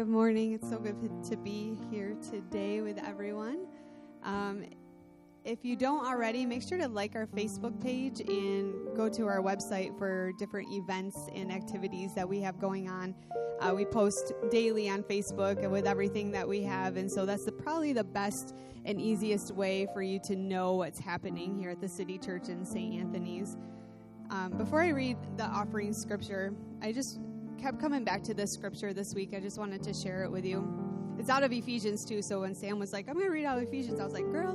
Good morning. It's so good to be here today with everyone. If you don't already, make sure to like our Facebook page and go to our website for different events and activities that we have going on. We post daily on Facebook with everything that we have, and so that's probably the best and easiest way for you to know what's happening here at the City Church in St. Anthony's. Before I read the offering scripture, I just kept coming back to this scripture this week. I just wanted to share it with you. It's out of Ephesians 2, so when Sam was like, I'm going to read out of Ephesians, I was like, girl,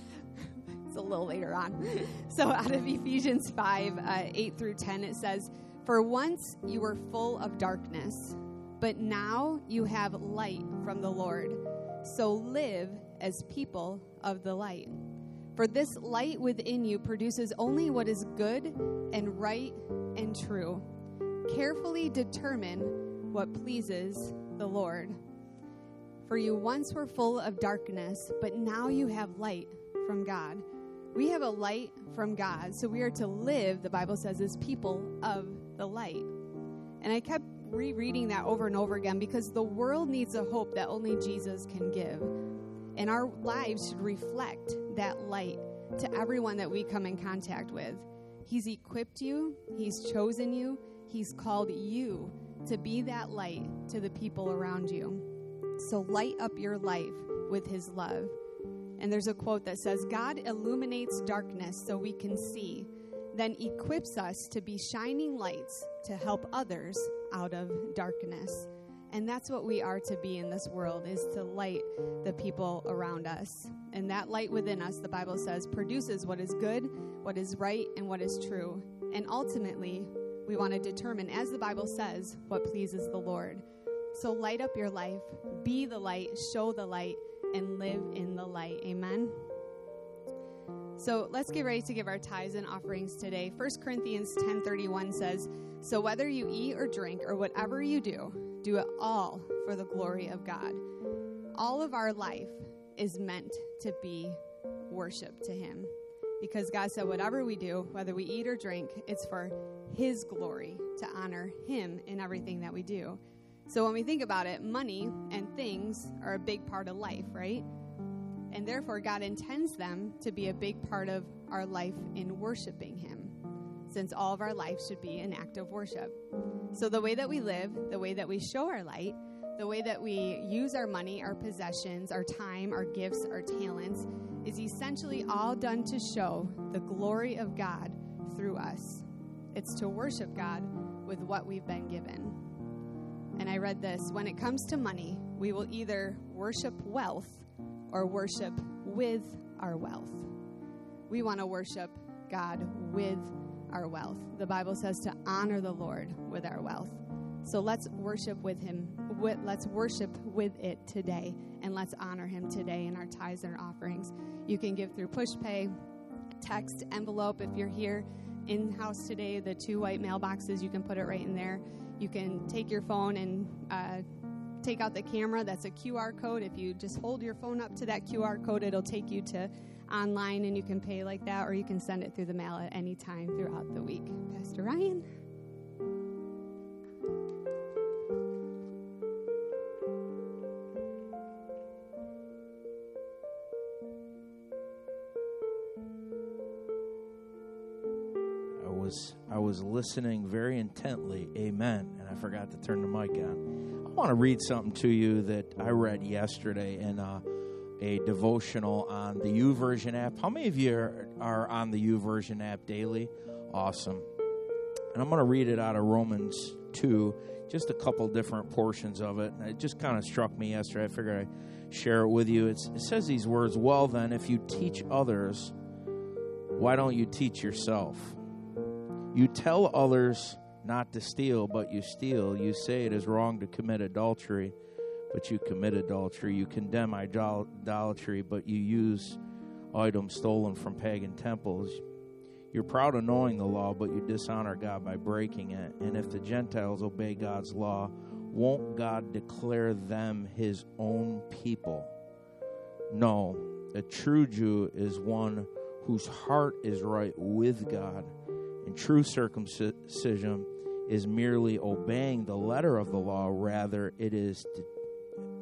it's a little later on. So out of Ephesians 5, 8 through 10, it says, "For once you were full of darkness, but now you have light from the Lord. So live as people of the light. For this light within you produces only what is good and right and true. Carefully determine what pleases the Lord. For you once were full of darkness, but now you have light from God." We have a light from God, so we are to live, the Bible says, as people of the light. And I kept rereading that over and over again because the world needs a hope that only Jesus can give. And our lives should reflect that light to everyone that we come in contact with. He's equipped you, He's chosen you, He's called you to be that light to the people around you. So light up your life with His love. And there's a quote that says, "God illuminates darkness so we can see, then equips us to be shining lights to help others out of darkness." And that's what we are to be in this world, is to light the people around us. And that light within us, the Bible says, produces what is good, what is right, and what is true. And ultimately, we want to determine, as the Bible says, what pleases the Lord. So light up your life, be the light, show the light, and live in the light. Amen? So let's get ready to give our tithes and offerings today. 1 Corinthians 10:31 says, "So whether you eat or drink or whatever you do, do it all for the glory of God." All of our life is meant to be worship to Him. Because God said whatever we do, whether we eat or drink, it's for His glory, to honor Him in everything that we do. So when we think about it, money and things are a big part of life, right? And therefore, God intends them to be a big part of our life in worshiping Him, since all of our life should be an act of worship. So the way that we live, the way that we show our light, the way that we use our money, our possessions, our time, our gifts, our talents, is essentially all done to show the glory of God through us. It's to worship God with what we've been given. And I read this: when it comes to money, we will either worship wealth or worship with our wealth. We want to worship God with our wealth. The Bible says to honor the Lord with our wealth. So let's worship with Him. Let's worship with it today, and let's honor Him today in our tithes and our offerings. You can give through PushPay, text, envelope. If you're here in-house today, the 2 white mailboxes, you can put it right in there. You can take your phone and take out the camera. That's a QR code. If you just hold your phone up to that QR code, it'll take you to online, and you can pay like that, or you can send it through the mail at any time throughout the week. Pastor Ryan. I was listening very intently, amen, and I forgot to turn the mic on. I want to read something to you that I read yesterday in a devotional on the YouVersion app. How many of you are on the YouVersion app daily? Awesome. And I'm going to read it out of Romans 2, just a couple different portions of it. And it just kind of struck me yesterday. I figured I'd share it with you. It says these words, "Well then, if you teach others, why don't you teach yourself? You tell others not to steal, but you steal. You say it is wrong to commit adultery, but you commit adultery. You condemn idolatry, but you use items stolen from pagan temples. You're proud of knowing the law, but you dishonor God by breaking it. And if the Gentiles obey God's law, won't God declare them His own people? No, a true Jew is one whose heart is right with God. And true circumcision is merely obeying the letter of the law. Rather, it is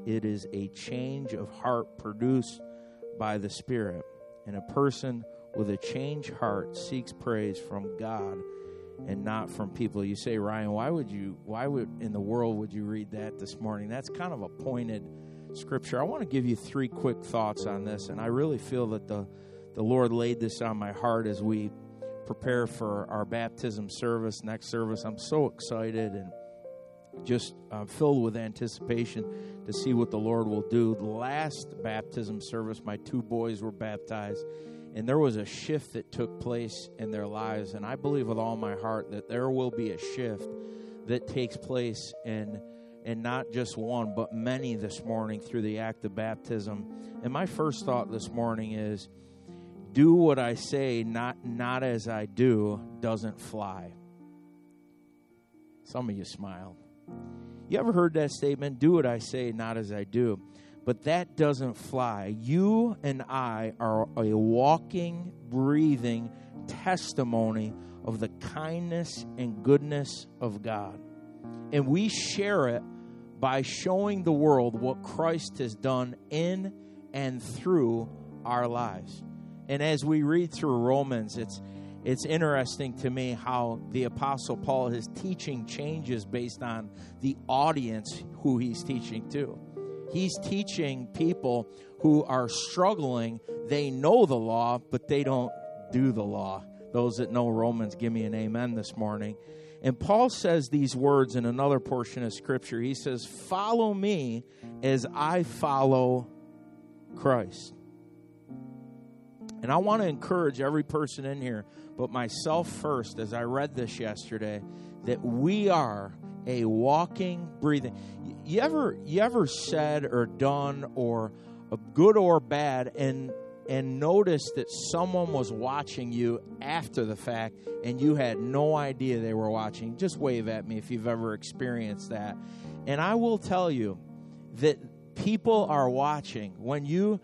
It is a change of heart produced by the Spirit. And a person with a changed heart seeks praise from God and not from people. You say, Ryan, why would in the world would you read that this morning? That's kind of a pointed scripture. I want to give you 3 quick thoughts on this, and I really feel that the Lord laid this on my heart as we prepare for our baptism service, next service. I'm so excited and just filled with anticipation to see what the Lord will do. The last baptism service, my 2 boys were baptized, and there was a shift that took place in their lives, and I believe with all my heart that there will be a shift that takes place in not just one, but many this morning through the act of baptism. And my first thought this morning is, do what I say, not as I do, doesn't fly. Some of you smiled. You ever heard that statement? Do what I say, not as I do. But that doesn't fly. You and I are a walking, breathing testimony of the kindness and goodness of God. And we share it by showing the world what Christ has done in and through our lives. And as we read through Romans, it's interesting to me how the Apostle Paul, his teaching changes based on the audience who he's teaching to. He's teaching people who are struggling. They know the law, but they don't do the law. Those that know Romans, give me an amen this morning. And Paul says these words in another portion of Scripture. He says, follow me as I follow Christ. And I want to encourage every person in here, but myself first, as I read this yesterday, that we are a walking, breathing. You ever said or done, or good or bad, and noticed that someone was watching you after the fact and you had no idea they were watching? Just wave at me if you've ever experienced that. And I will tell you that people are watching. When you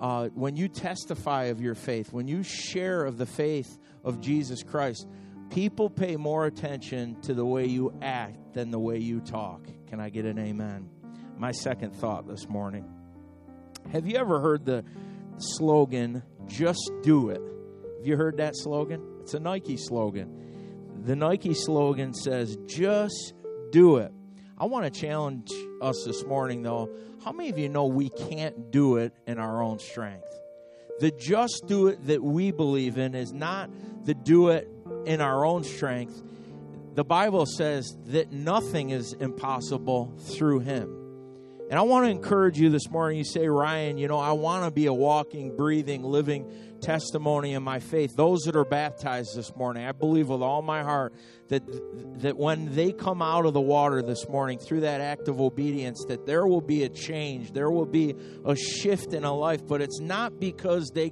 testify of your faith, when you share of the faith of Jesus Christ, people pay more attention to the way you act than the way you talk. Can I get an amen? My second thought this morning. Have you ever heard the slogan, just do it? Have you heard that slogan? It's a Nike slogan. The Nike slogan says, just do it. I want to challenge us this morning, though. How many of you know we can't do it in our own strength? The just do it that we believe in is not the do it in our own strength. The Bible says that nothing is impossible through Him. And I want to encourage you this morning. You say, Ryan, I want to be a walking, breathing, living testimony in my faith. Those that are baptized this morning, I believe with all my heart that when they come out of the water this morning through that act of obedience, that there will be a change. There will be a shift in a life. But it's not because they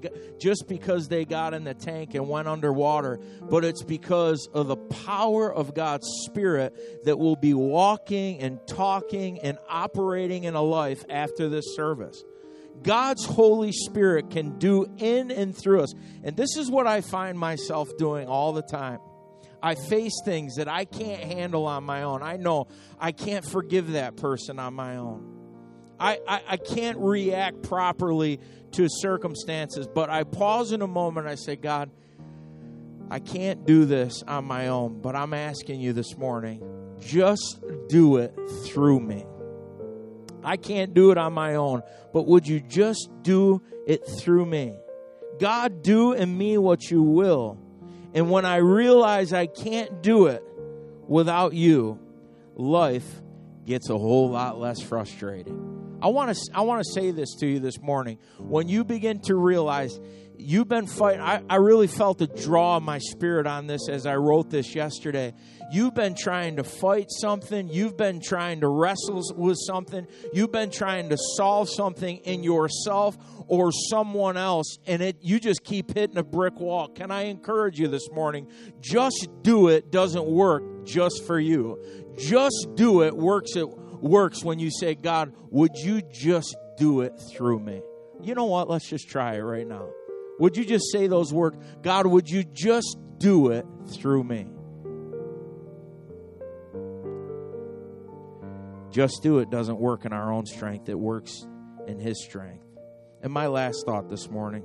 got in the tank and went underwater, but it's because of the power of God's Spirit that will be walking and talking and operating in a life after this service. God's Holy Spirit can do in and through us. And this is what I find myself doing all the time. I face things that I can't handle on my own. I know I can't forgive that person on my own. I can't react properly to circumstances, but I pause in a moment and I say, God, I can't do this on my own, but I'm asking you this morning, just do it through me. I can't do it on my own, but would you just do it through me? God, do in me what you will. And when I realize I can't do it without you, life gets a whole lot less frustrating. I want to say this to you this morning. When you begin to realize you've been fighting, I really felt a draw in my spirit on this as I wrote this yesterday. You've been trying to fight something. You've been trying to wrestle with something. You've been trying to solve something in yourself or someone else, and you just keep hitting a brick wall. Can I encourage you this morning? Just do it doesn't work just for you. Just do it works when you say, God, would you just do it through me? You know what? Let's just try it right now. Would you just say those words? God, would you just do it through me? Just do it doesn't work in our own strength. It works in His strength. And my last thought this morning,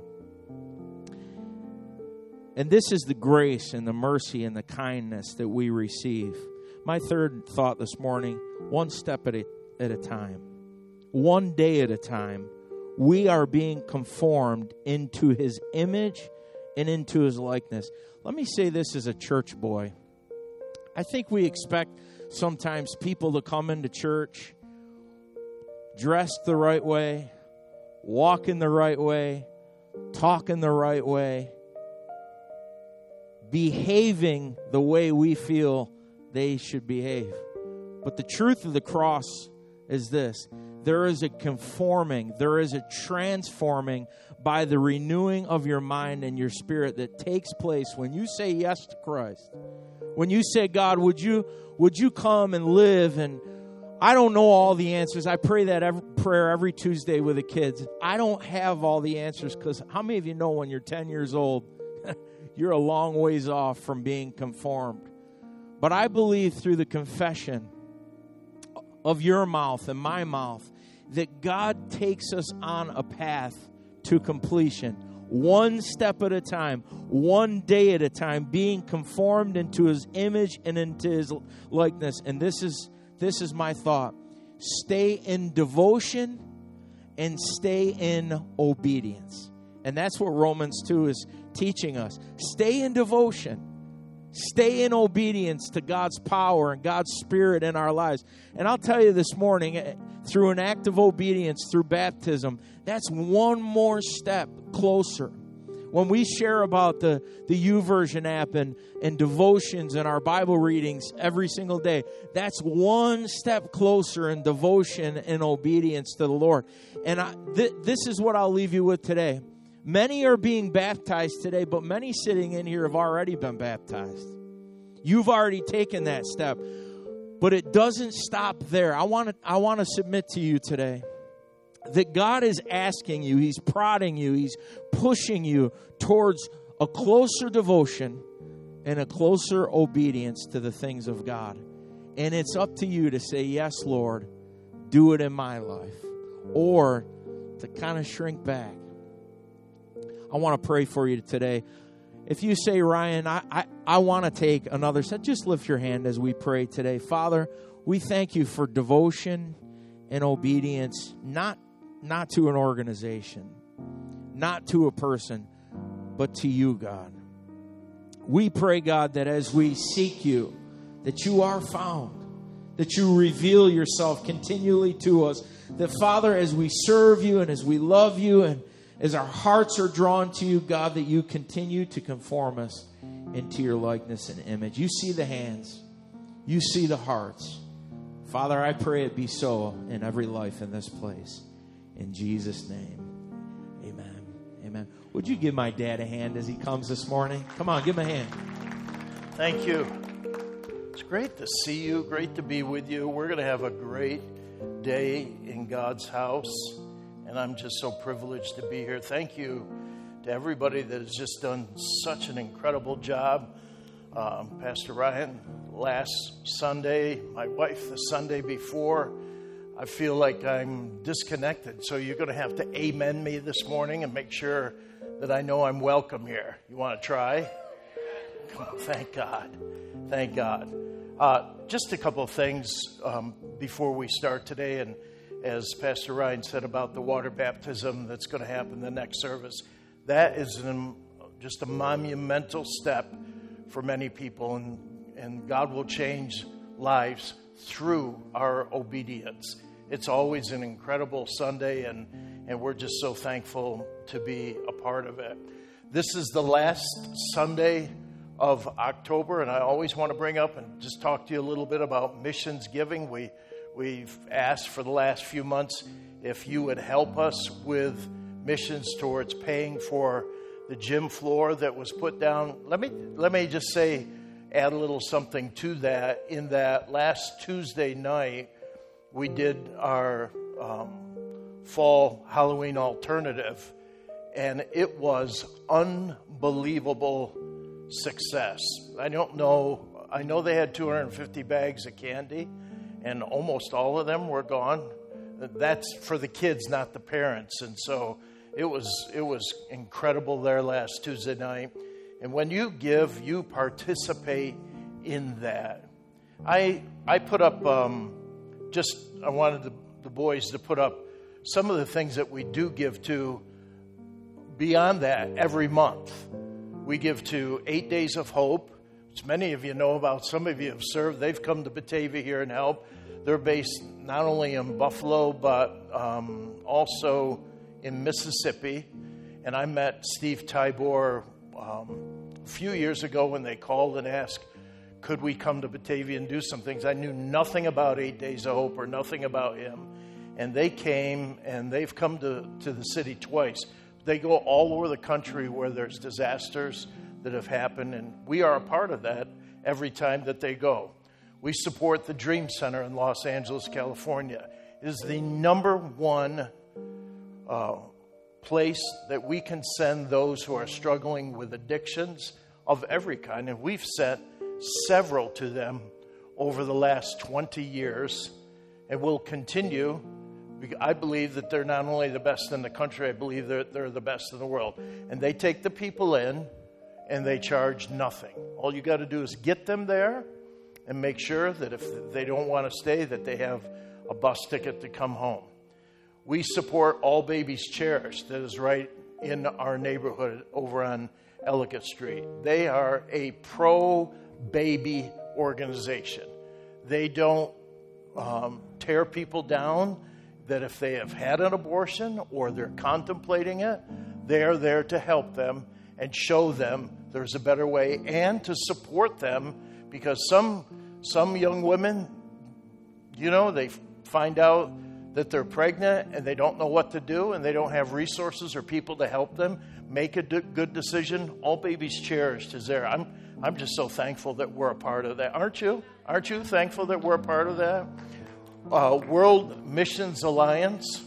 and this is the grace and the mercy and the kindness that we receive. My third thought this morning, one step at a time, one day at a time, we are being conformed into His image and into His likeness. Let me say this as a church boy. I think we expect sometimes people to come into church dressed the right way, walk in the right way, talk in the right way, behaving the way we feel they should behave. But the truth of the cross is this: there is a conforming, there is a transforming by the renewing of your mind and your spirit that takes place when you say yes to Christ. When you say, God, would you come and live? And I don't know all the answers. I pray that prayer every Tuesday with the kids. I don't have all the answers, because how many of you know when you're 10 years old, you're a long ways off from being conformed? But I believe through the confession of your mouth and my mouth that God takes us on a path to completion, one step at a time, one day at a time, being conformed into His image and into His likeness. And this is my thought: stay in devotion and stay in obedience. And that's what Romans 2 is teaching us. Stay in devotion. Stay in obedience to God's power and God's Spirit in our lives. And I'll tell you this morning, through an act of obedience, through baptism, that's one more step closer. When we share about the YouVersion app and devotions and our Bible readings every single day, that's one step closer in devotion and obedience to the Lord. And this is what I'll leave you with today. Many are being baptized today, but many sitting in here have already been baptized. You've already taken that step. But it doesn't stop there. I want to submit to you today that God is asking you, He's prodding you, He's pushing you towards a closer devotion and a closer obedience to the things of God. And it's up to you to say, yes, Lord, do it in my life. Or to kind of shrink back. I want to pray for you today. If you say, Ryan, I want to take another step, just lift your hand as we pray today. Father, we thank you for devotion and obedience, not to an organization, not to a person, but to you, God. We pray, God, that as we seek you, that you are found, that you reveal yourself continually to us, that, Father, as we serve you and as we love you and as our hearts are drawn to you, God, that you continue to conform us into your likeness and image. You see the hands. You see the hearts. Father, I pray it be so in every life in this place. In Jesus' name, amen. Amen. Would you give my dad a hand as he comes this morning? Come on, give him a hand. Thank you. It's great to see you. Great to be with you. We're going to have a great day in God's house. And I'm just so privileged to be here. Thank you to everybody that has just done such an incredible job. Pastor Ryan, last Sunday, my wife the Sunday before. I feel like I'm disconnected. So you're going to have to amen me this morning and make sure that I know I'm welcome here. You want to try? Come on, thank God. Thank God. Just a couple of things before we start today. And as Pastor Ryan said about the water baptism that's going to happen the next service, that is just a monumental step for many people, and God will change lives through our obedience. It's always an incredible Sunday, and we're just so thankful to be a part of it. This is the last Sunday of October, and I always want to bring up and just talk to you a little bit about missions giving. We've asked for the last few months if you would help us with missions towards paying for the gym floor that was put down. Let me just say, add a little something to that. In that last Tuesday night, we did our fall Halloween alternative, and it was unbelievable success. I know they had 250 bags of candy. and almost all of them were gone. That's for the kids, not the parents. And so it was incredible there last Tuesday night. And when you give, you participate in that. I put up I wanted the boys to put up some of the things that we do give to. Beyond that, every month we give to 8 Days of Hope, which many of you know about. Some of you have served. They've come to Batavia here and helped. They're based not only in Buffalo, but also in Mississippi. And I met Steve Tybor a few years ago when they called and asked, could we come to Batavia and do some things? I knew nothing about 8 Days of Hope or nothing about him. And they came, and they've come to the city twice. They go all over the country where there's disasters that have happened, and we are a part of that every time that they go. We support the Dream Center in Los Angeles, California. It is the number one place that we can send those who are struggling with addictions of every kind, and we've sent several to them over the last 20 years, and we'll continue. I believe that they're not only the best in the country, I believe they're the best in the world. And they take the people in, and they charge nothing. All you got to do is get them there and make sure that if they don't want to stay, that they have a bus ticket to come home. We support All Babies Cherished, that is right in our neighborhood over on Ellicott Street. They are a pro-baby organization. They don't tear people down. That if they have had an abortion or they're contemplating it, they're there to help them and show them there's a better way and to support them, because some young women, they find out that they're pregnant and they don't know what to do and they don't have resources or people to help them make a good decision. All Babies Cherished is there. I'm just so thankful that we're a part of that. Aren't you? Aren't you thankful that we're a part of that? World Missions Alliance.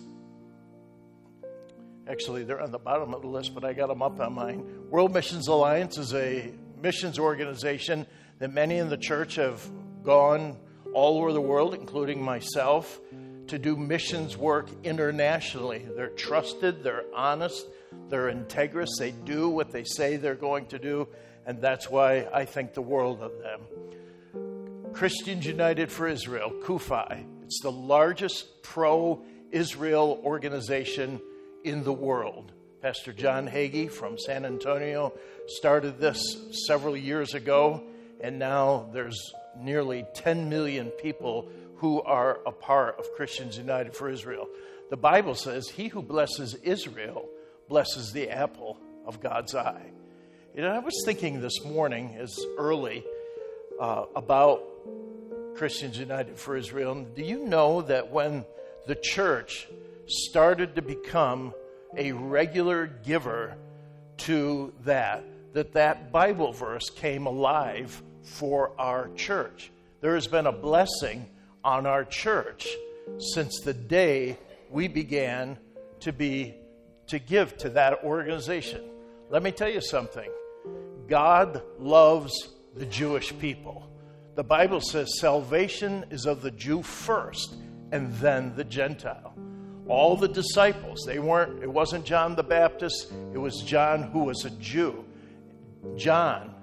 Actually, they're on the bottom of the list, but I got them up on mine. World Missions Alliance is a missions organization that many in the church have gone all over the world, including myself, to do missions work internationally. They're trusted, they're honest, they're integrous, they do what they say they're going to do, and that's why I think the world of them. Christians United for Israel, CUFI. It's the largest pro-Israel organization in the world. Pastor John Hagee from San Antonio started this several years ago, and now there's nearly 10 million people who are a part of Christians United for Israel. The Bible says, he who blesses Israel blesses the apple of God's eye. I was thinking this morning, as early, about Christians United for Israel. And do you know that when the church started to become a regular giver to that Bible verse came alive for our church? There has been a blessing on our church since the day we began to give to that organization. Let me tell you something. God loves the Jewish people. The Bible says salvation is of the Jew first and then the Gentile. All the disciples, it wasn't John the Baptist, it was John who was a Jew. John,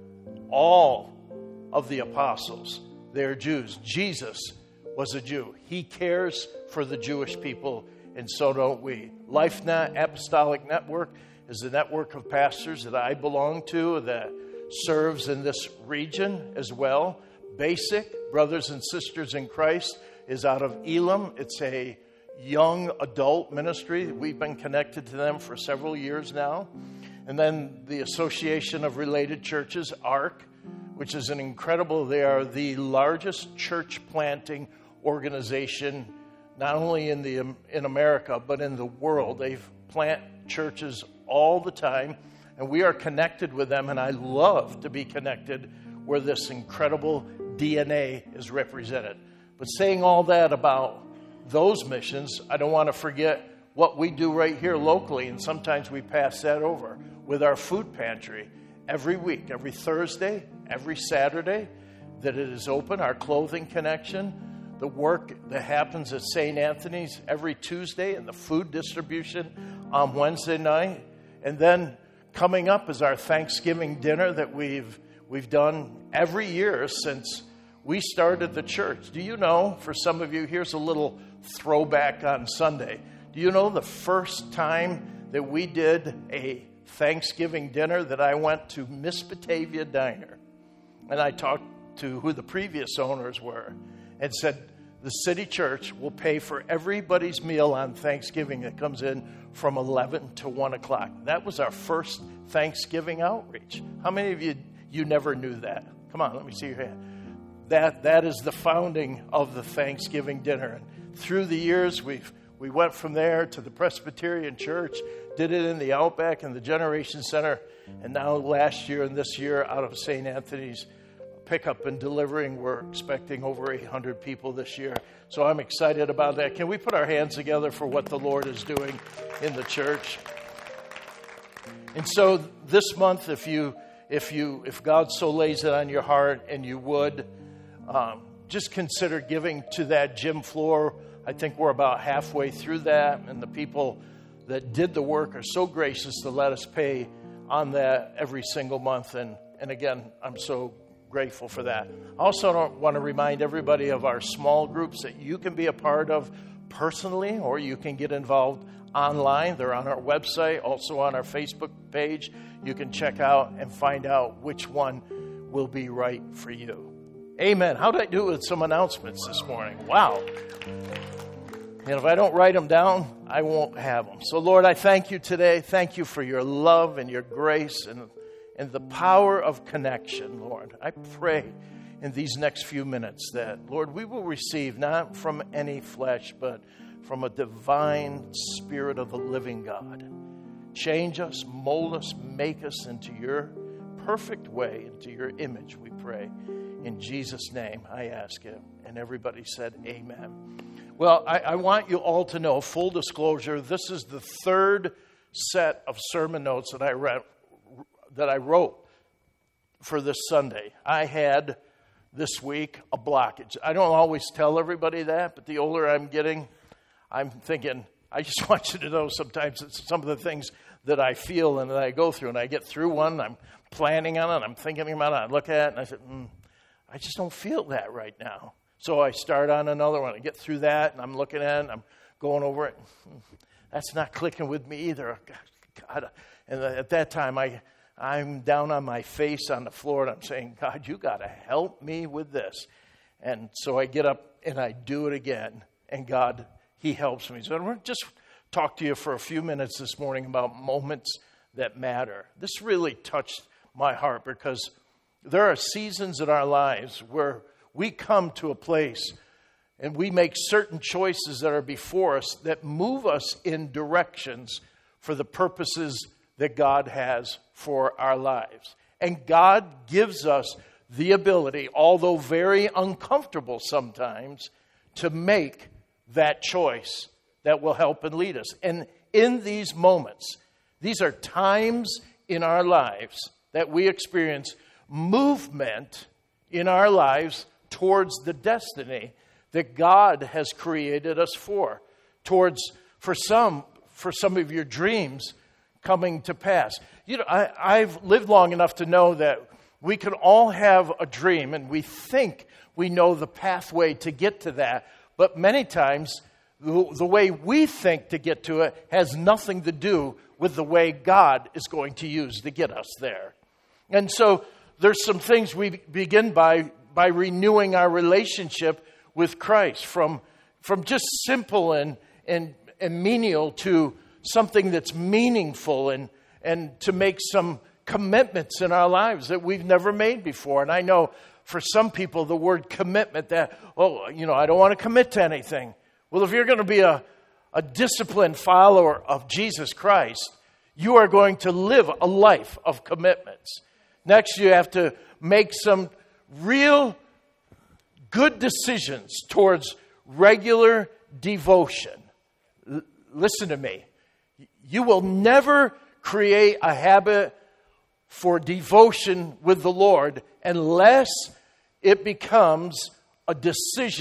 all of the apostles, they're Jews. Jesus was a Jew. He cares for the Jewish people, and so don't we. LifeNet Apostolic Network is the network of pastors that I belong to that serves in this region as well. Basic, Brothers and Sisters in Christ, is out of Elam. It's a young adult ministry. We've been connected to them for several years now. And then the Association of Related Churches, ARC, which is they are the largest church planting organization, not only in America, but in the world. They plant churches all the time, and we are connected with them, and I love to be connected where this incredible DNA is represented. But saying all that about those missions, I don't want to forget what we do right here locally, and sometimes we pass that over with our food pantry every week, every Thursday, every Saturday that it is open, our clothing connection. the work that happens at St. Anthony's every Tuesday and the food distribution on Wednesday night. And then coming up is our Thanksgiving dinner that we've done every year since we started the church. Do you know, for some of you, here's a little throwback on Sunday. Do you know the first time that we did a Thanksgiving dinner that I went to Miss Batavia Diner? And I talked to who the previous owners were and said, the city church will pay for everybody's meal on Thanksgiving that comes in from 11 to 1 o'clock. That was our first Thanksgiving outreach. How many of you never knew that? Come on, let me see your hand. That is the founding of the Thanksgiving dinner. And through the years, we went from there to the Presbyterian Church, did it in the Outback and the Generation Center, and now last year and this year out of St. Anthony's pickup and delivering. We're expecting over 800 people this year. So I'm excited about that. Can we put our hands together for what the Lord is doing in the church? And so this month, if God so lays it on your heart and you would, just consider giving to that gym floor. I think we're about halfway through that, and the people that did the work are so gracious to let us pay on that every single month. And again, I'm so grateful for that. I also want to remind everybody of our small groups that you can be a part of personally, or you can get involved online. They're on our website, also on our Facebook page. You can check out and find out which one will be right for you. Amen. How did I do with some announcements this morning? Wow. And if I don't write them down, I won't have them. So, Lord, I thank you today. Thank you for your love and your grace and the power of connection, Lord. I pray in these next few minutes that, Lord, we will receive not from any flesh, but from a divine Spirit of the living God. Change us, mold us, make us into your perfect way, into your image, we pray. In Jesus' name, I ask it. And everybody said, amen. Well, I want you all to know, full disclosure, this is the third set of sermon notes that I wrote for this Sunday. I had this week a blockage. I don't always tell everybody that, but the older I'm getting, I'm thinking, I just want you to know sometimes it's some of the things that I feel and that I go through. And I get through one, I'm planning on it, I'm thinking about it, I look at it, and I said, I just don't feel that right now. So I start on another one. I get through that, and I'm looking at it, and I'm going over it. That's not clicking with me either. God. And at that time, I'm down on my face on the floor, and I'm saying, God, you got to help me with this. And so I get up, and I do it again. And God, He helps me. So I'm going to just talk to you for a few minutes this morning about moments that matter. This really touched my heart because there are seasons in our lives where we come to a place and we make certain choices that are before us that move us in directions for the purposes that God has for our lives. And God gives us the ability, although very uncomfortable sometimes, to make that choice that will help and lead us. And in these moments, these are times in our lives that we experience movement in our lives towards the destiny that God has created us for. For some of your dreams coming to pass. You know, I've lived long enough to know that we can all have a dream and we think we know the pathway to get to that. But many times, the way we think to get to it has nothing to do with the way God is going to use to get us there. And so there's some things we begin by renewing our relationship with Christ from just simple and menial to something that's meaningful and to make some commitments in our lives that we've never made before. And I know for some people the word commitment that, I don't want to commit to anything. Well, if you're going to be a disciplined follower of Jesus Christ, you are going to live a life of commitments. Next, you have to make some real good decisions towards regular devotion. Listen to me. You will never create a habit for devotion with the Lord unless it becomes a decision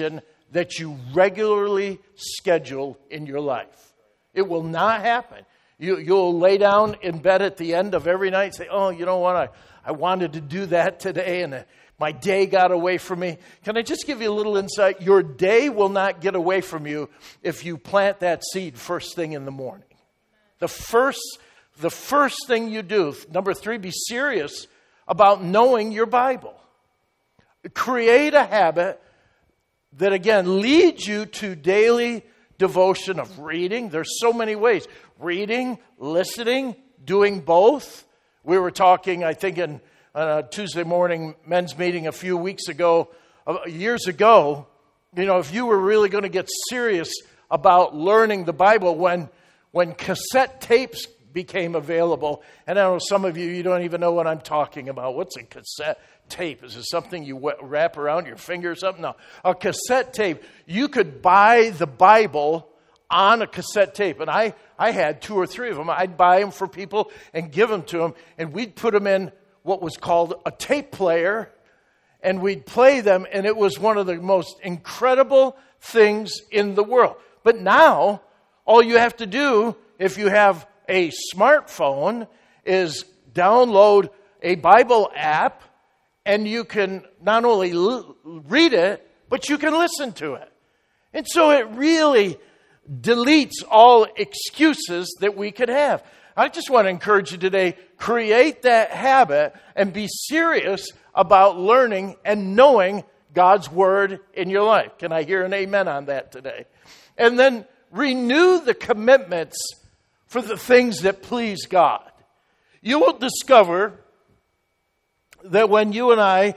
that you regularly schedule in your life. It will not happen. You'll lay down in bed at the end of every night and say, oh, you know what, I wanted to do that today and my day got away from me. Can I just give you a little insight? Your day will not get away from you if you plant that seed first thing in the morning. The first thing you do, number 3, be serious about knowing your Bible. Create a habit that, again, leads you to daily devotion of reading. There's so many ways. Reading, listening, doing both. We were talking, I think, in a Tuesday morning men's meeting a few weeks ago, years ago, if you were really going to get serious about learning the Bible, when cassette tapes became available, and I know some of you don't even know what I'm talking about. What's a cassette tape? Is it something you wrap around your finger or something? No. A cassette tape. You could buy the Bible on a cassette tape, and I had 2 or 3 of them. I'd buy them for people and give them to them, and we'd put them in what was called a tape player, and we'd play them, and it was one of the most incredible things in the world. But now, all you have to do, if you have a smartphone, is download a Bible app, and you can not only read it, but you can listen to it. And so it really deletes all excuses that we could have. I just want to encourage you today, create that habit and be serious about learning and knowing God's Word in your life. Can I hear an amen on that today? And then renew the commitments for the things that please God. You will discover that when you and I,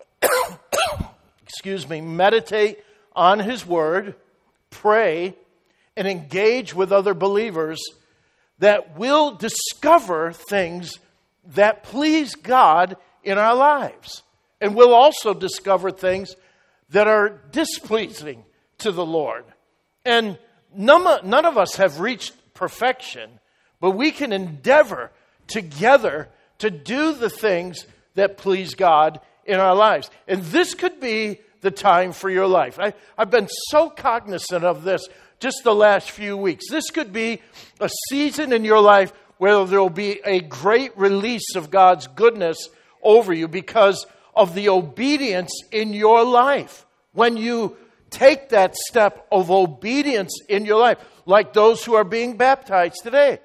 meditate on His Word, pray, and engage with other believers, that we'll discover things that please God in our lives. And we'll also discover things that are displeasing to the Lord. And none of us have reached perfection, but we can endeavor together to do the things that please God in our lives. And this could be the time for your life. I've been so cognizant of this just the last few weeks. This could be a season in your life where there will be a great release of God's goodness over you because of the obedience in your life. When you take that step of obedience in your life, like those who are being baptized today.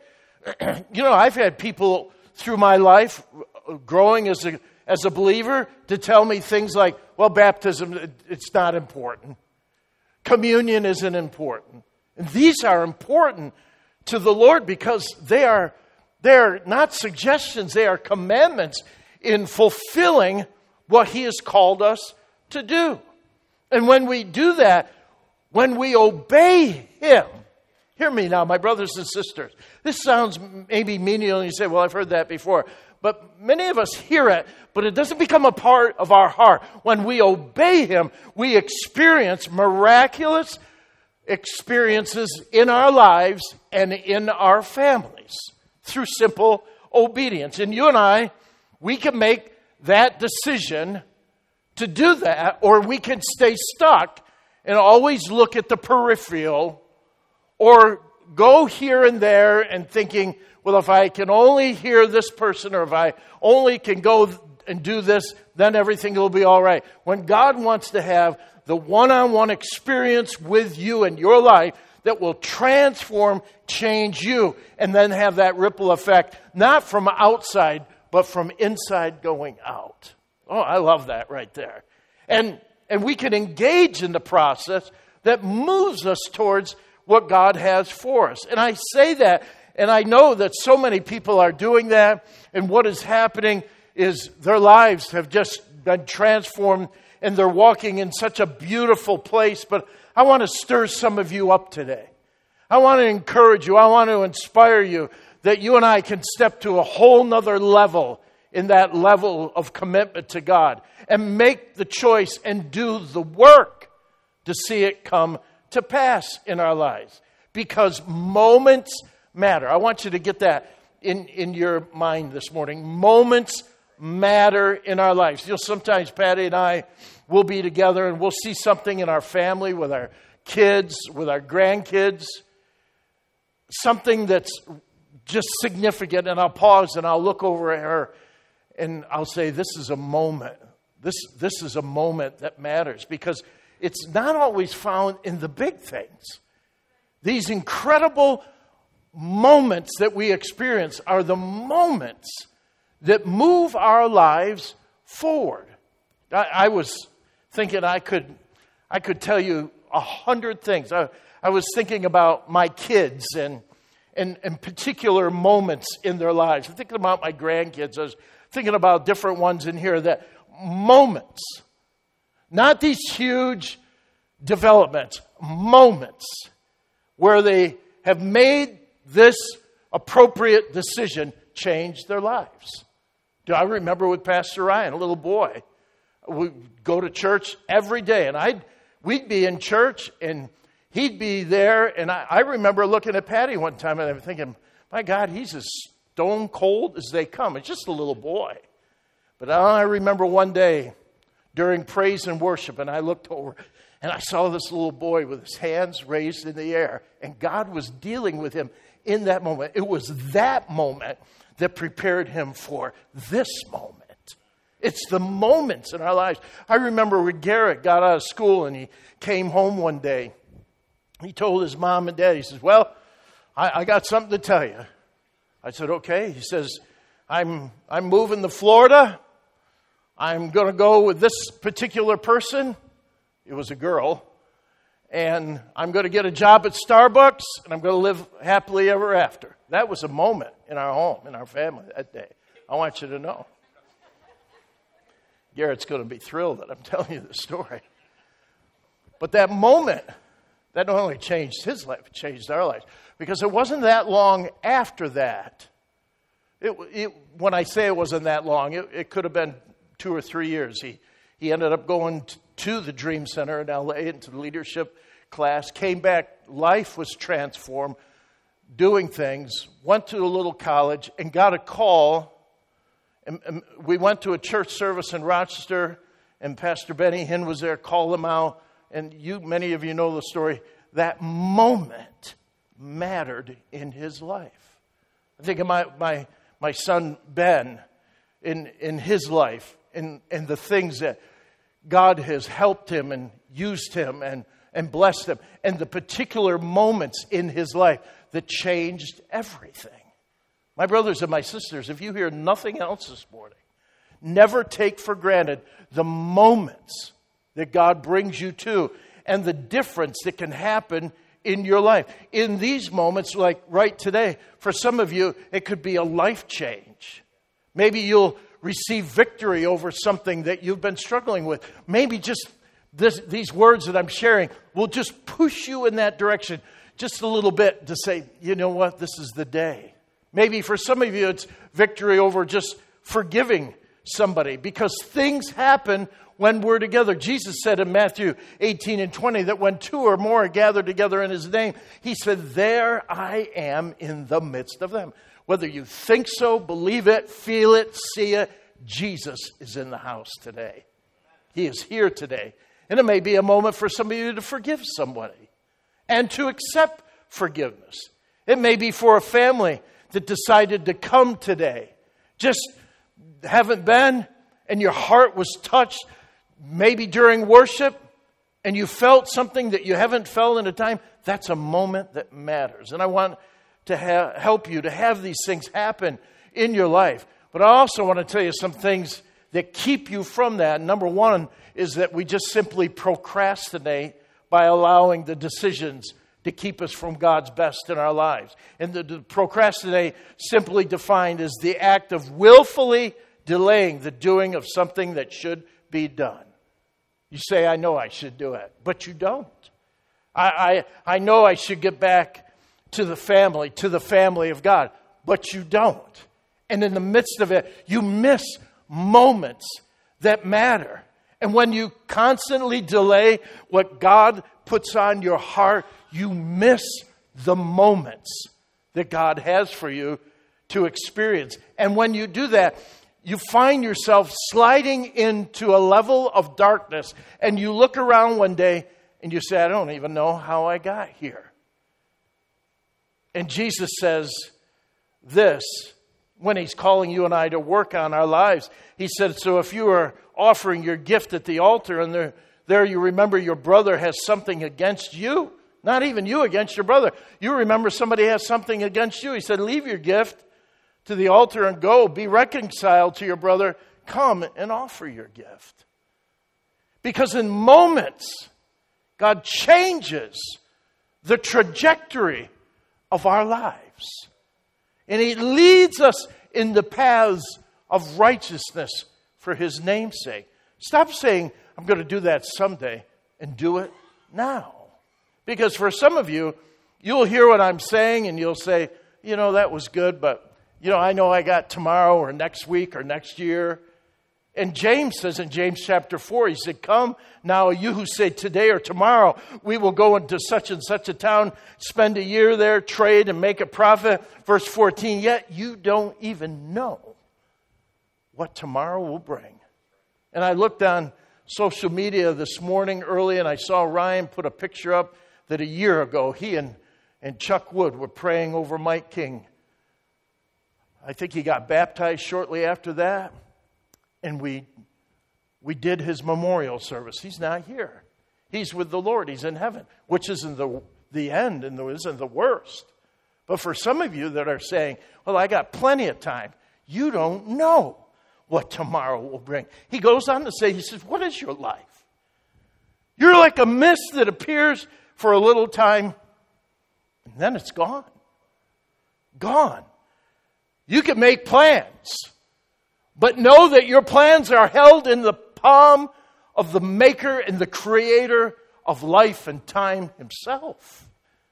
I've had people through my life growing as a believer to tell me things like, well, baptism, it's not important. Communion isn't important. And these are important to the Lord because they're not suggestions, they are commandments in fulfilling what He has called us to do. And when we do that, when we obey Him, hear me now, my brothers and sisters. This sounds maybe menial, and you say, well, I've heard that before. But many of us hear it, but it doesn't become a part of our heart. When we obey Him, we experience miraculous experiences in our lives and in our families through simple obedience. And you and I, we can make that decision to do that, or we can stay stuck and always look at the peripheral or go here and there and thinking, well, if I can only hear this person or if I only can go and do this, then everything will be all right. When God wants to have the one-on-one experience with you in your life that will transform, change you, and then have that ripple effect, not from outside, but from inside going out. Oh, I love that right there. And we can engage in the process that moves us towards what God has for us. And I say that, and I know that so many people are doing that, and what is happening is their lives have just been transformed, and they're walking in such a beautiful place. But I want to stir some of you up today. I want to encourage you. I want to inspire you that you and I can step to a whole nother level in that level of commitment to God and make the choice and do the work to see it come to pass in our lives. Because moments matter. I want you to get that in your mind this morning. Moments matter in our lives. You know, sometimes Patty and I will be together and we'll see something in our family with our kids, with our grandkids, something that's just significant, and I'll pause and I'll look over at her and I'll say, this is a moment. This is a moment that matters, because it's not always found in the big things. These incredible moments that we experience are the moments that move our lives forward. I was thinking I could tell you 100 things. I was thinking about my kids and particular moments in their lives. I'm thinking about my grandkids. I was thinking about different ones in here, that moments, not these huge developments, moments where they have made this appropriate decision, changed their lives. Do I remember with Pastor Ryan, a little boy, we'd go to church every day, and we'd be in church and he'd be there, and I remember looking at Patty one time and I'm thinking, my God, he's as stone cold as they come. It's just a little boy. But I remember one day during praise and worship, and I looked over and I saw this little boy with his hands raised in the air, and God was dealing with him in that moment. It was that moment that prepared him for this moment. It's the moments in our lives. I remember when Garrett got out of school and he came home one day. He told his mom and dad, he says, well, I got something to tell you. I said, okay. He says, I'm moving to Florida. I'm going to go with this particular person. It was a girl. And I'm going to get a job at Starbucks, and I'm going to live happily ever after. That was a moment in our home, in our family that day. I want you to know. Garrett's going to be thrilled that I'm telling you this story. But that moment, that not only changed his life, it changed our lives. Because it wasn't that long after that. When I say it wasn't that long, it could have been 2 or 3 years. He ended up going to the Dream Center in L.A. into the leadership class, came back, life was transformed, doing things, went to a little college and got a call. And we went to a church service in Rochester, and Pastor Benny Hinn was there, called him out. And many of you know the story. That moment mattered in his life. I think of my son Ben in his life, and the things that God has helped him and used him and blessed him, and the particular moments in his life that changed everything. My brothers and my sisters, if you hear nothing else this morning, never take for granted the moments that God brings you to and the difference that can happen in your life. In these moments, like right today, for some of you, it could be a life change. Maybe you'll receive victory over something that you've been struggling with. Maybe just these words that I'm sharing will just push you in that direction just a little bit to say, you know what, this is the day. Maybe for some of you, it's victory over just forgiving somebody, because things happen when we're together. Jesus said in Matthew 18 and 20 that when 2 or more are gathered together in his name, he said, there I am in the midst of them. Whether you think so, believe it, feel it, see it, Jesus is in the house today. He is here today. And it may be a moment for some of you to forgive somebody and to accept forgiveness. It may be for a family that decided to come today. Just haven't been, and your heart was touched maybe during worship, and you felt something that you haven't felt in a time. That's a moment that matters. And I want to help you to have these things happen in your life. But I also want to tell you some things that keep you from that. Number one is that we just simply procrastinate by allowing the decisions to keep us from God's best in our lives. And the procrastinate, simply defined, is the act of willfully delaying the doing of something that should be done. You say, I know I should do it, but you don't. I know I should get back to the family of God, but you don't. And in the midst of it, you miss moments that matter. And when you constantly delay what God puts on your heart, you miss the moments that God has for you to experience. And when you do that, you find yourself sliding into a level of darkness, and you look around one day and you say, I don't even know how I got here. And Jesus says this when he's calling you and I to work on our lives. He said, so if you are offering your gift at the altar and there you remember your brother has something against you, not even you against your brother, you remember somebody has something against you. He said, leave your gift to the altar and go. Be reconciled to your brother. Come and offer your gift. Because in moments, God changes the trajectory of our lives. And He leads us in the paths of righteousness for His name's sake. Stop saying, I'm going to do that someday, and do it now. Because for some of you, you'll hear what I'm saying and you'll say, that was good, but I know I got tomorrow or next week or next year. And James says in James chapter 4, he said, come now, you who say today or tomorrow, we will go into such and such a town, spend a year there, trade and make a profit. Verse 14, yet you don't even know what tomorrow will bring. And I looked on social media this morning early and I saw Ryan put a picture up that a year ago he and Chuck Wood were praying over Mike King. I think he got baptized shortly after that. And we did his memorial service. He's not here. He's with the Lord. He's in heaven, which isn't the end and isn't the worst. But for some of you that are saying, well, I got plenty of time, you don't know what tomorrow will bring. He goes on to say, he says, what is your life? You're like a mist that appears for a little time, and then it's gone. Gone. You can make plans, but know that your plans are held in the palm of the maker and the creator of life and time himself.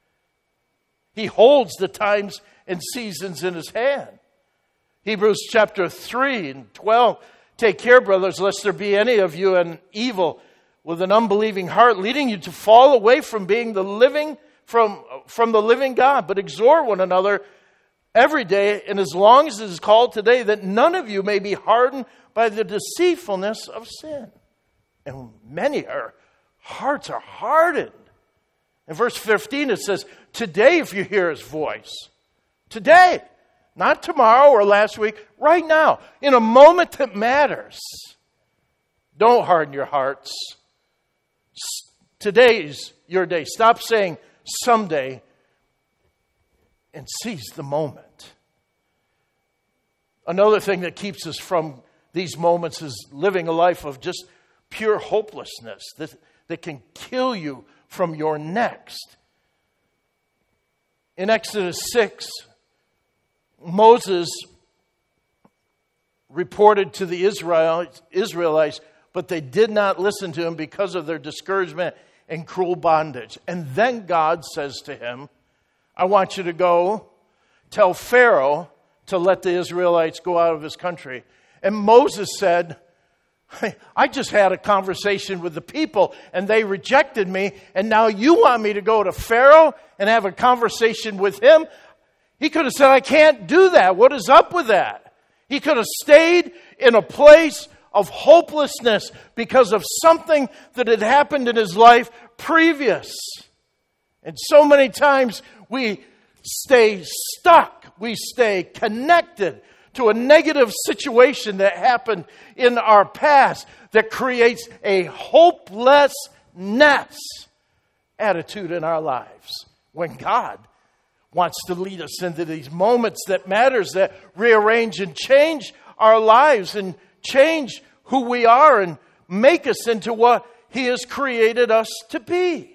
He holds the times and seasons in his hand. Hebrews chapter 3 and 12. Take care, brothers, lest there be any of you an evil with an unbelieving heart, leading you to fall away from being the living from the living God. But exhort one another every day, and as long as it is called today, that none of you may be hardened by the deceitfulness of sin. And many hearts are hardened. In verse 15 it says, today if you hear His voice, today, not tomorrow or last week, right now, in a moment that matters, don't harden your hearts. Today's your day. Stop saying someday and seize the moment. Another thing that keeps us from these moments is living a life of just pure hopelessness that can kill you from your next. In Exodus 6, Moses reported to the Israelites, but they did not listen to him because of their discouragement and cruel bondage. And then God says to him, I want you to go tell Pharaoh to let the Israelites go out of his country. And Moses said, I just had a conversation with the people and they rejected me, and now you want me to go to Pharaoh and have a conversation with him? He could have said, I can't do that. What is up with that? He could have stayed in a place of hopelessness because of something that had happened in his life previous. And so many times we stay stuck. We stay connected to a negative situation that happened in our past that creates a hopelessness attitude in our lives. When God wants to lead us into these moments that matters, that rearrange and change our lives and change who we are and make us into what He has created us to be.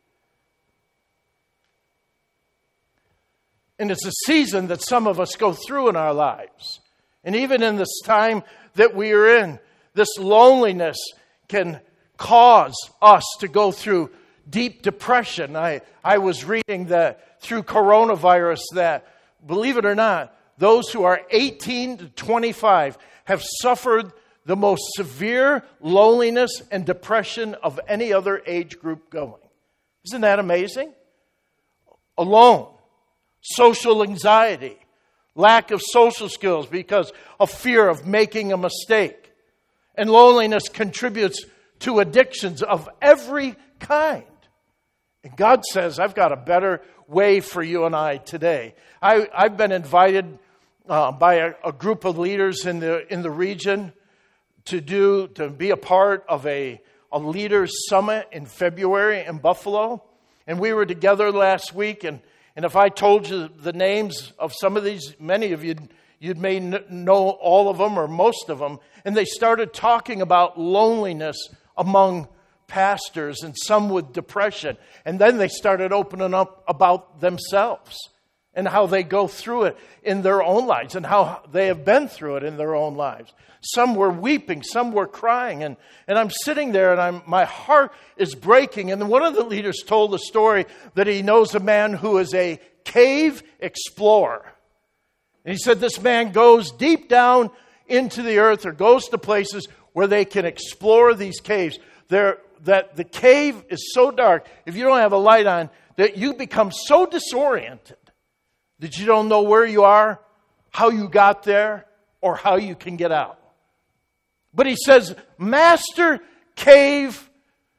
And it's a season that some of us go through in our lives. And even in this time that we are in, this loneliness can cause us to go through deep depression. I was reading that through coronavirus that, believe it or not, those who are 18 to 25 have suffered the most severe loneliness and depression of any other age group going. Isn't that amazing? Alone. Social anxiety, lack of social skills because of fear of making a mistake. And loneliness contributes to addictions of every kind. And God says, I've got a better way for you and I today. I've been invited by a group of leaders in the region to be a part of a leaders summit in February in Buffalo. And we were together last week, and if I told you the names of some of these, many of you may know all of them or most of them. And they started talking about loneliness among pastors and some with depression. And then they started opening up about themselves and how they go through it in their own lives and how they have been through it in their own lives. Some were weeping, some were crying. And I'm sitting there and my heart is breaking. And one of the leaders told the story that he knows a man who is a cave explorer. And he said this man goes deep down into the earth or goes to places where they can explore these caves. That the cave is so dark, if you don't have a light on, that you become so disoriented that you don't know where you are, how you got there, or how you can get out. But he says, master cave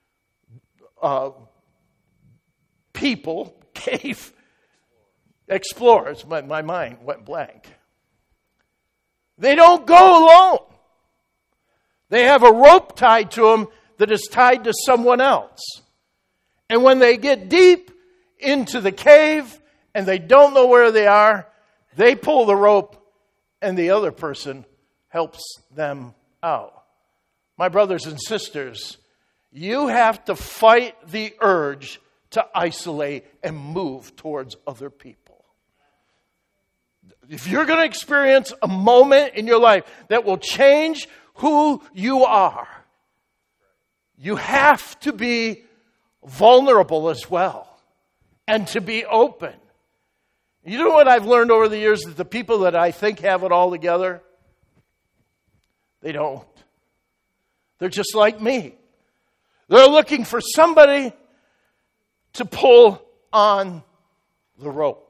people, cave explorers, my mind went blank. They don't go alone. They have a rope tied to them that is tied to someone else. And when they get deep into the cave and they don't know where they are, they pull the rope and the other person helps them out. My brothers and sisters, you have to fight the urge to isolate and move towards other people. If you're going to experience a moment in your life that will change who you are, you have to be vulnerable as well and to be open. You know what I've learned over the years? That the people that I think have it all together, they don't. They're just like me. They're looking for somebody to pull on the rope.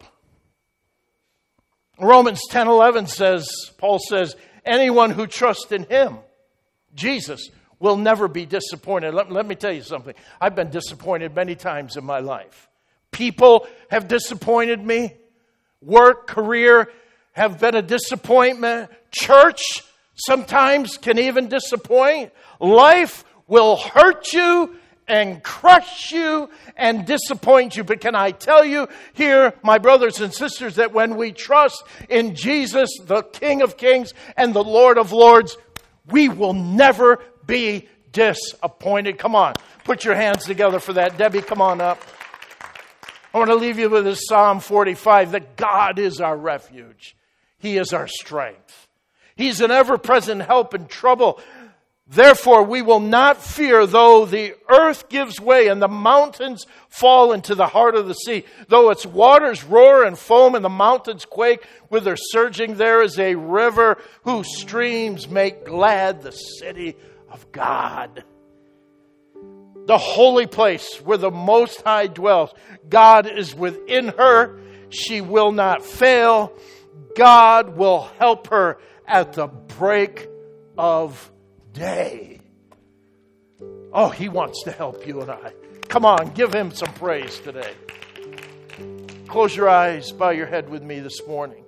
Romans 10:11 says, Paul says, anyone who trusts in him, Jesus, will never be disappointed. Let me tell you something. I've been disappointed many times in my life. People have disappointed me. Work, career have been a disappointment. Church sometimes can even disappoint. Life will hurt you and crush you and disappoint you. But can I tell you here, my brothers and sisters, that when we trust in Jesus, the King of Kings and the Lord of Lords, we will never be disappointed. Come on, put your hands together for that. Debbie, come on up. I want to leave you with this Psalm 45, that God is our refuge. He is our strength. He's an ever-present help in trouble. Therefore, we will not fear, though the earth gives way and the mountains fall into the heart of the sea. Though its waters roar and foam and the mountains quake with their surging, there is a river whose streams make glad the city of God. The holy place where the Most High dwells. God is within her. She will not fail. God will help her at the break of day. Oh, He wants to help you and I. Come on, give Him some praise today. Close your eyes, bow your head with me this morning.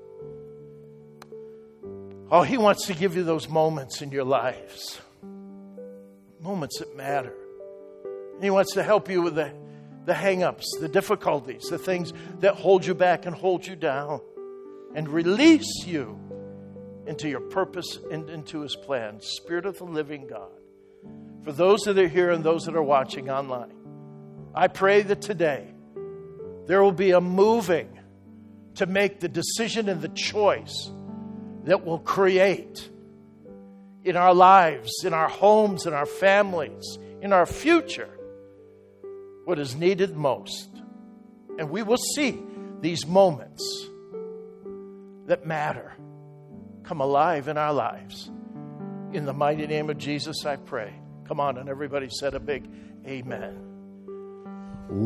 Oh, He wants to give you those moments in your lives. Moments that matter. And He wants to help you with the hang-ups, the difficulties, the things that hold you back and hold you down, and release you into your purpose and into His plan. Spirit of the living God. For those that are here and those that are watching online, I pray that today there will be a moving to make the decision and the choice that will create in our lives, in our homes, in our families, in our future, what is needed most. And we will see these moments that matter come alive in our lives. In the mighty name of Jesus, I pray. Come on, and everybody said a big amen.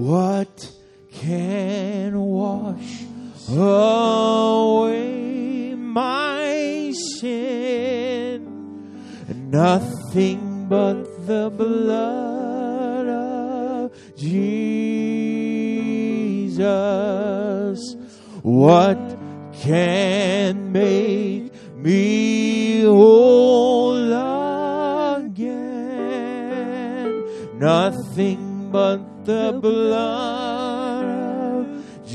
What can wash away Nothing but the blood of Jesus. What can make me whole again? Nothing but the blood of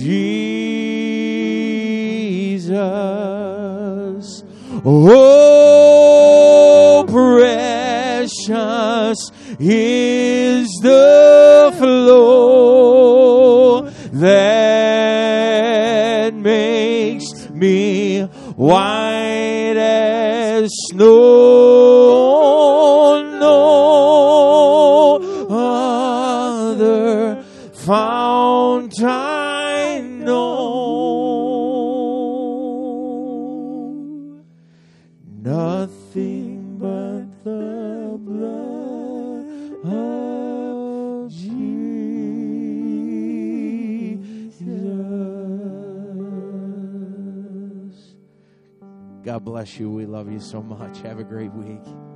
Jesus. Oh, precious is the flow that makes me white as snow. No other fount I know. Nothing but the blood of Jesus. God bless you. We love you so much. Have a great week.